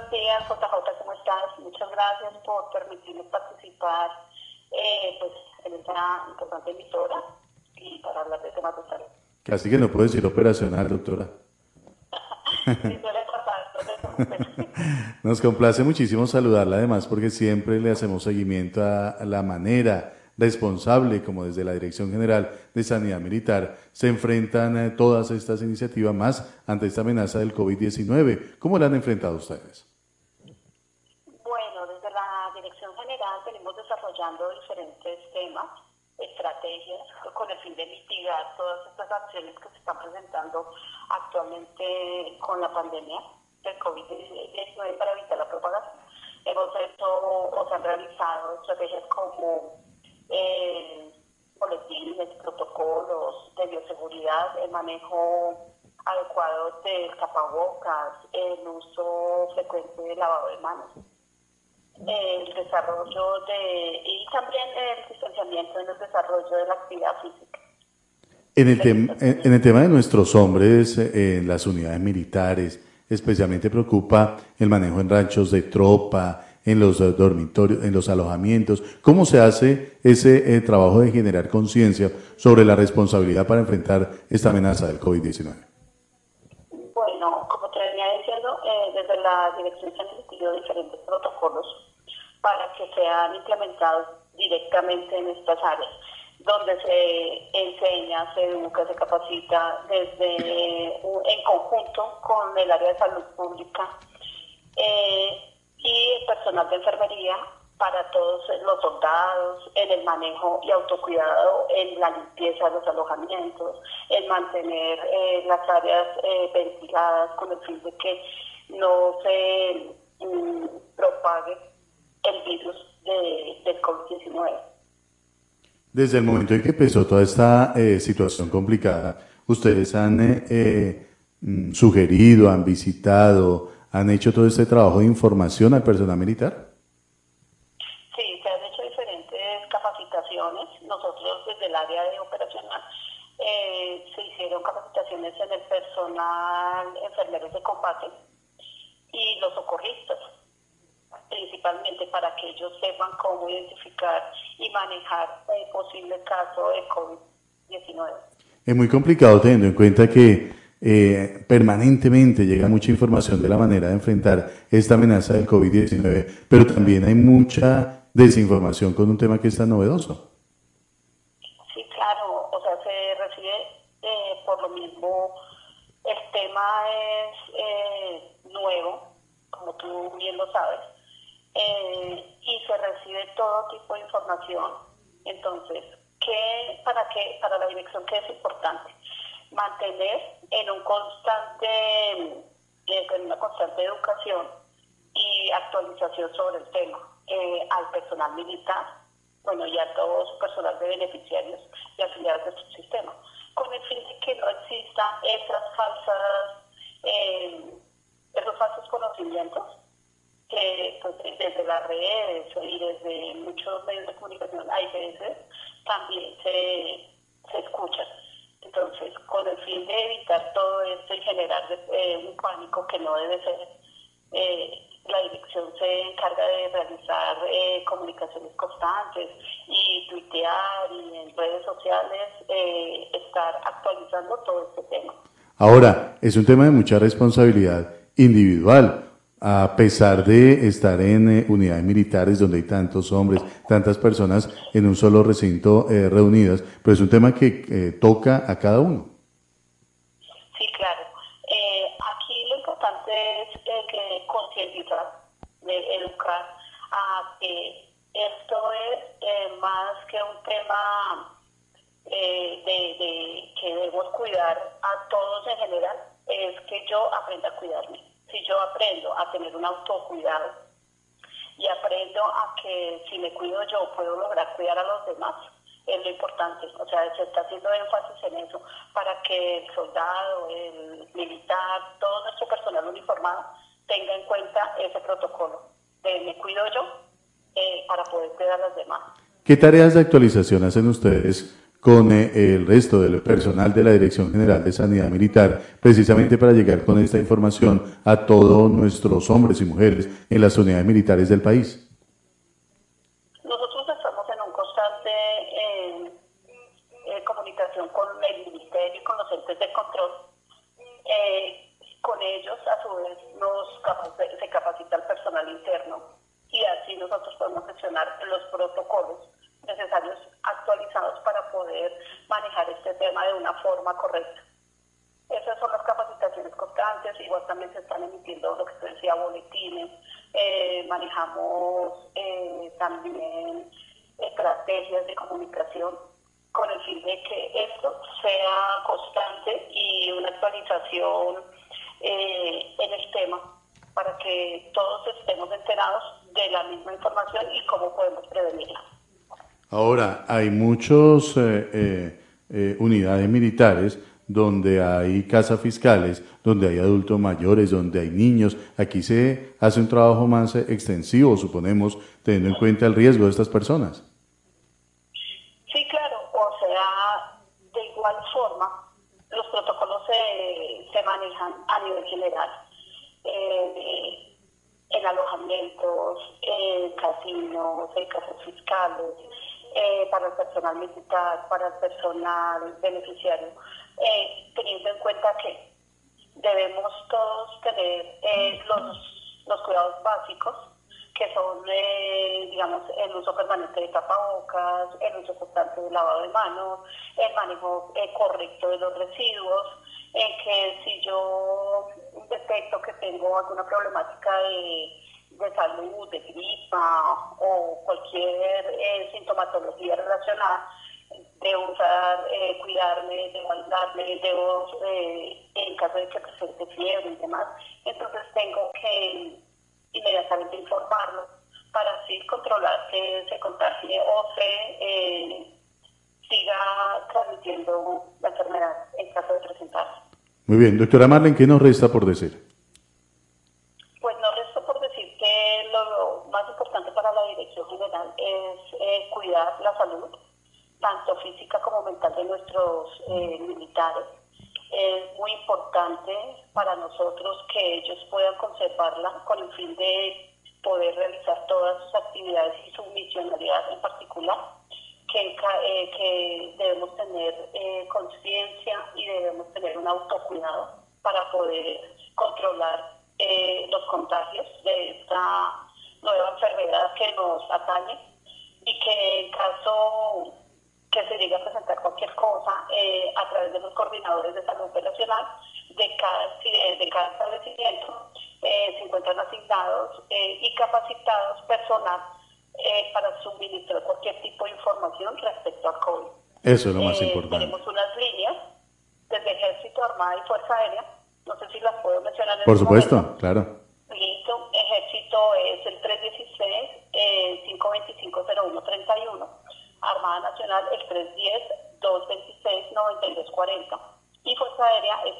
buenos días, JJ, ¿cómo estás? Muchas gracias por permitirme participar pues, en esta importante emisora y para hablar de temas de salud. Casi que no puedo decir operacional, doctora. Sí, suele pasar, no te preocupes. Nos complace muchísimo saludarla además porque siempre le hacemos seguimiento a la manera responsable como desde la Dirección General de Sanidad Militar se enfrentan todas estas iniciativas más ante esta amenaza del COVID-19. ¿Cómo la han enfrentado ustedes? Bueno, desde la Dirección General venimos desarrollando diferentes temas, estrategias, con el fin de mitigar todas estas acciones que se están presentando actualmente con la pandemia del COVID-19 para evitar la propagación. Hemos hecho o se han realizado estrategias como boletines, protocolos de bioseguridad, el manejo adecuado del tapabocas, el uso frecuente de lavado de manos, el desarrollo y también el distanciamiento en el desarrollo de la actividad física. En el tema de nuestros hombres en las unidades militares, especialmente preocupa el manejo en ranchos de tropa, en los dormitorios, en los alojamientos. ¿Cómo se hace ese trabajo de generar conciencia sobre la responsabilidad para enfrentar esta amenaza del COVID-19? Bueno, como te venía diciendo, desde la dirección se han emitido diferentes protocolos para que sean implementados directamente en estas áreas, donde se enseña, se educa, se capacita en conjunto con el área de salud pública y el personal de enfermería para todos los soldados, en el manejo y autocuidado, en la limpieza de los alojamientos, en mantener las áreas ventiladas con el fin de que no se propague el virus del COVID-19. Desde el momento en que empezó toda esta situación complicada, ¿ustedes han sugerido, han visitado, han hecho todo este trabajo de información al personal militar? Sí, se han hecho diferentes capacitaciones. Nosotros desde el área de operacional se hicieron capacitaciones en el personal enfermeros de combate y los socorristas, principalmente para que ellos sepan cómo identificar y manejar un posible caso de COVID-19. Es muy complicado teniendo en cuenta que permanentemente llega mucha información de la manera de enfrentar esta amenaza del COVID-19, pero también hay mucha desinformación con un tema que es tan novedoso. Sí, claro, o sea, se recibe por lo mismo, el tema es nuevo, como tú bien lo sabes, y se recibe todo tipo de información. Entonces, para la dirección, ¿qué es importante? Mantener en una constante educación y actualización sobre el tema al personal militar, bueno, y a todo su personal de beneficiarios y afiliados de su sistema, con el fin de que no existan esos falsos conocimientos que pues, desde las redes y desde muchos medios de comunicación hay veces también se escuchan. Entonces, con el fin de evitar todo esto y generar un pánico que no debe ser, la dirección se encarga de realizar comunicaciones constantes y tuitear y en redes sociales estar actualizando todo este tema. Ahora, es un tema de mucha responsabilidad individual. A pesar de estar en unidades militares donde hay tantos hombres, tantas personas en un solo recinto reunidas, pero es un tema que toca a cada uno. Sí, claro. Aquí lo importante es que concientizar, educar a que esto es más que un tema que debemos cuidar a todos en general, es que yo aprenda a cuidarme. Si yo aprendo a tener un autocuidado y aprendo a que si me cuido yo puedo lograr cuidar a los demás, es lo importante. O sea, se está haciendo énfasis en eso para que el soldado, el militar, todo nuestro personal uniformado tenga en cuenta ese protocolo de me cuido yo para poder cuidar a los demás. ¿Qué tareas de actualización hacen ustedes con el resto del personal de la Dirección General de Sanidad Militar, precisamente para llegar con esta información a todos nuestros hombres y mujeres en las unidades militares del país? Nosotros estamos en un constante comunicación con el Ministerio y con los entes de control. Con ellos, a su vez, se capacita el personal interno y así nosotros podemos gestionar los protocolos necesarios actualizados para poder manejar este tema de una forma correcta. Esas son las capacitaciones constantes, igual también se están emitiendo lo que se decía, boletines, manejamos también estrategias de comunicación con el fin de que esto sea constante y una actualización en el tema para que todos estemos enterados de la misma información y cómo podemos prevenirla. Ahora, hay muchas unidades militares donde hay casas fiscales, donde hay adultos mayores, donde hay niños. Aquí se hace un trabajo más extensivo, suponemos, teniendo en cuenta el riesgo de estas personas. Sí, claro. O sea, de igual forma, los protocolos se manejan a nivel general. En alojamientos, en casinos, en casas fiscales, para el personal militar, para el personal beneficiario, teniendo en cuenta que debemos todos tener los cuidados básicos, que son, digamos, el uso permanente de tapabocas, el uso constante de lavado de manos, el manejo correcto de los residuos, que si yo detecto que tengo alguna problemática de salud, de gripa o cualquier sintomatología relacionada, de usar, cuidarme, de guardarme, en caso de que presente fiebre y demás, entonces tengo que inmediatamente informarlo para así controlar que se contagie o se siga transmitiendo la enfermedad en caso de presentarse. Muy bien, doctora Marlene, ¿qué nos resta por decir? Pues nos resta por decir que lo más importante para la Dirección General es cuidar la salud, tanto física como mental de nuestros militares. Es muy importante para nosotros que ellos puedan conservarla con el fin de poder realizar todas sus actividades y su misionalidad en particular, que debemos tener conciencia y debemos tener un autocuidado para poder controlar los contagios de esta nueva enfermedad que nos atañe y que en caso que se llegue a presentar cualquier cosa a través de los coordinadores de salud operacional de cada establecimiento se encuentran asignados y capacitados personal para suministrar cualquier tipo de información respecto al COVID. Eso es lo más importante. Tenemos unas líneas desde Ejército, Armada y Fuerza Aérea. No sé si las puedo mencionar en Por este supuesto, momento. claro. Listo. Ejército es el 316-525-0131. Armada Nacional el 310-226-9240. Y Fuerza Aérea es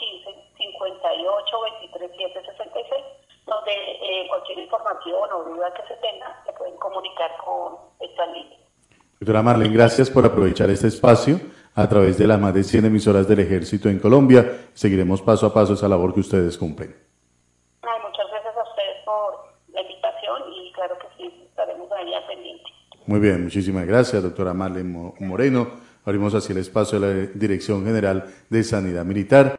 315-58-23-766, donde cualquier información o duda que se tenga se pueden comunicar con esta línea. Doctora Marlene, gracias por aprovechar este espacio a través de las más de 100 emisoras del Ejército en Colombia. Seguiremos paso a paso esa labor que ustedes cumplen. Muchas gracias a ustedes por la invitación y claro que sí, estaremos ahí al pendiente. Muy bien, muchísimas gracias, doctora Marlene Moreno. Abrimos así el espacio de la Dirección General de Sanidad Militar.